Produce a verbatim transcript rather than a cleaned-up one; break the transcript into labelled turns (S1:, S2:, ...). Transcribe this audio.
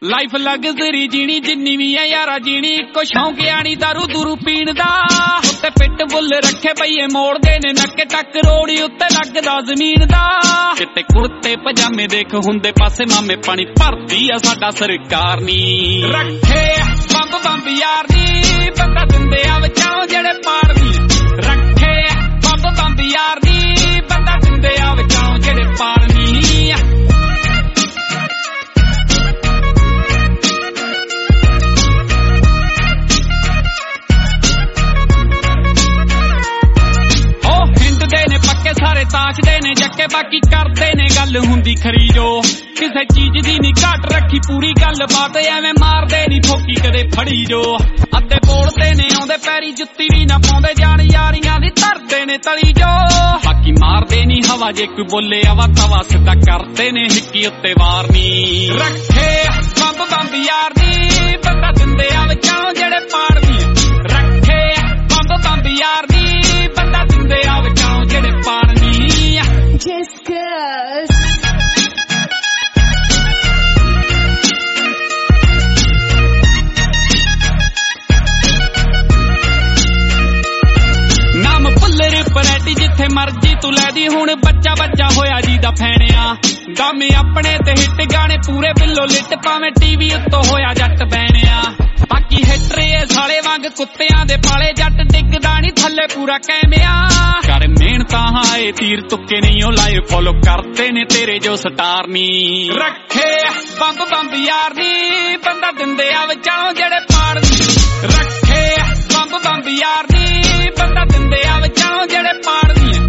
S1: Life luxury ਜੀਣੀ ਜਿੰਨੀ ਵੀ ਐ ਯਾਰਾ ਜੀਣੀ ਇੱਕੋ ਸ਼ੌਂਕ ਆਣੀ ਦਾਰੂ ਦੂਰੂ ਪੀਣ ਦਾ। ਉੱਤੇ ਪਿੱਟ ਬੁੱਲ ਰੱਖੇ ਪਈਏ ਮੋੜਦੇ ਨੇ ਨੱਕੇ ਟੱਕ ਰੋੜੀ ਉੱਤੇ ਲੱਗਦਾ ਜ਼ਮੀਨ ਦਾ। ਕਿਤੇ ਕੁੜਤੇ ਪਜਾਮੇ ਦੇਖ ਹੁੰਦੇ ਪਾਸੇ ਮਾਮੇ ਪਾਣੀ ਭਰਦੀ ਆ ਸਾਡਾ ਸਰਕਾਰ ਨੀ ਰੱਖੇ ਬੰਬ ਬੰਬ ਯਾਰ ਨੀ ਬੰਦਾ ਦਿੰਦੇ ਆ ਬਚਾਓ ਜਿਹੜੇ ਪਾੜਨੀ ਰੱਖੇ ਬੰਬ ਬੰਬ ਯਾਰ ਨੀ ਬੰਦਾ ਦਿੰਦੇ ਆ ਬਚਾਓ ਜਿਹੜੇ ਪਾੜਨੀ। ਸਾਰੇ ਤਾਕਦੇ ਨੇ ਜੱਕੇ ਬਾਕੀ ਕਰਦੇ ਨੇ ਗੱਲ ਹੁੰਦੀ ਖਰੀ ਜੋ ਕਿਸੇ ਚੀਜ਼ ਦੀ ਨੀ ਘਾਟ ਰੱਖੀ ਪੂਰੀ ਗੱਲ ਬਾਤ ਐਵੇਂ ਮਾਰਦੇ ਨੀ ਠੋਕੀ ਕਦੇ ਫੜੀ ਜੋ। ਅੱਧੇ ਬੋਲਦੇ ਨੇ ਆਉਂਦੇ ਪੈਰੀ ਜੁੱਤੀ ਵੀ ਨਾ ਪਾਉਂਦੇ ਜਾਣ ਯਾਰੀਆਂ ਦੀ ਧਰਦੇ ਨੇ ਤਲੀ ਜੋ। ਬਾਕੀ ਮਾਰਦੇ ਨੀ ਹਵਾ ਜੇ ਕੋਈ ਬੋਲੇ ਆਵਾ ਤਵਾ ਸਿੱਧਾ ਕਰਦੇ ਨੇ ਹਿੱਕੀ ਉੱਤੇ ਵਾਰ ਨੀ ਰੱਖੇ ਬੰਬ ਬੰਬ ਯਾਰ ਨੀ ਬੰਦਾ ਦਿੰਦੇ ਆ ਬਚਾਓ ਜਿਹੜੇ ਪਾੜਨੀ ਰੱਖੇ ਬੰਬ ਬੰਬ ਯਾਰ ਨੀ ਬੰਦਾ ਦਿੰਦੇ ਆ ਬਚਾਓ ਜਿਹੜੇ ਪਾੜਨੀ।
S2: Just cause ਨਾਮ ਭੁੱਲਰ ਪਰੈਟੀ ਜਿੱਥੇ ਮਰਜੀ ਤੂੰ ਲੈ ਦੀ ਹੁਣ ਬੱਚਾ ਬੱਚਾ ਹੋਇਆ ਜੀ ਦਾ ਫੈਣਿਆ ਗਾਮੇ ਆਪਣੇ ਤੇ ਹਿੱਟ ਗਾਣੇ ਪੂਰੇ ਬਿੱਲੋ ਲਿਟ ਪਾਵੇਂ ਟੀਵੀ ਉੱਤੋਂ ਹੋਇਆ ਜੱਟ ਬੈਣਿਆ। ਬਾਕੀ ਹਿੱਟਰੇ ਸਾਲੇ ਵਾਂਗ ਕੁੱਤਿਆਂ ਦੇ ਪਾਲੇ ਜੱਟ ਡਿੱਗਦਾ ਨੀ ਥੱਲੇ ਪੂਰਾ ਕੈਮਿਆ ਕਰ ਮਿਹਨਤਾਂ ਹਾਏ ਤੀਰ ਤੁੱਕੇ ਨਹੀਂ ਉਹ ਲਾਏ ਫੋਲੋ ਕਰਦੇ ਨੇ ਤੇਰੇ ਜੋ ਸਟਾਰ ਨੀ ਰੱਖੇ ਬੰਬ ਬੰਬ ਯਾਰ ਨੀ ਬੰਦਾ ਦਿੰਦੇ ਆ ਬਚਾਓ ਜਿਹੜੇ ਪਾੜਨੀ ਰੱਖੇ ਬੰਬ ਬੰਬ ਯਾਰ ਨੀ ਬੰਦਾ ਦਿੰਦੇ ਆ ਬਚਾਓ ਜਿਹੜੇ ਪਾੜਨੀ।